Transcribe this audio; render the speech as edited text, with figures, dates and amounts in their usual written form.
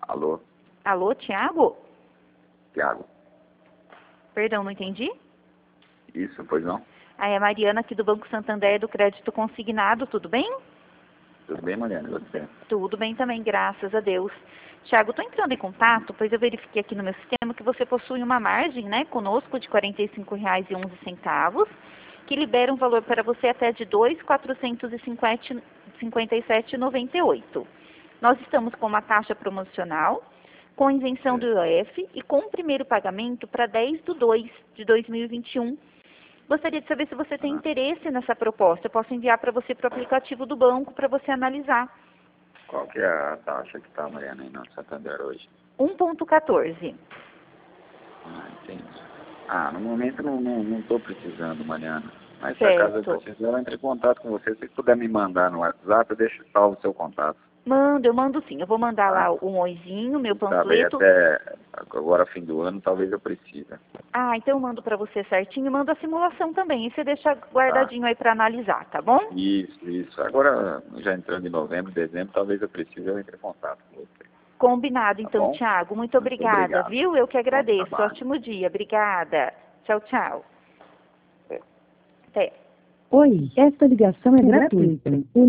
Alô, Alô, Tiago? Tiago. Perdão, não entendi? Isso, pois não? Aí, a Mariana aqui do Banco Santander do Crédito Consignado, tudo bem? Tudo bem, Mariana? E você? Tudo bem também, graças a Deus. Tiago, estou entrando em contato, pois eu verifiquei aqui no meu sistema que você possui uma margem, né, conosco de R$ 45,11, que libera um valor para você até de R$ 2.457,98. Nós estamos com uma taxa promocional, com isenção do IOF e com o primeiro pagamento para 10/2 de 2021. Gostaria de saber se você tem interesse nessa proposta. Eu posso enviar para você para o aplicativo do banco para você analisar. Qual que é a taxa que está, Mariana, aí no Santander hoje? 1,14. Entendi. No momento não estou precisando, Mariana. Mas se Certo. acaso eu precisar, eu entro em contato com você. Se puder me mandar no WhatsApp, eu deixo salvo o seu contato. Eu mando sim. Eu vou mandar lá um oizinho, meu Sabe, panfleto. até agora, fim do ano, talvez eu precise. Então eu mando para você certinho e mando a simulação também. E você deixa guardadinho aí para analisar, tá bom? Isso. Agora, já entrando em novembro, dezembro, talvez eu precise, eu entre em contato com você. Combinado, então, bom? Tiago. Muito obrigada, obrigado. viu? Eu que Bom agradeço. trabalho. Ótimo dia. Obrigada. Tchau, tchau. É. Até. Oi, esta ligação é gratuita.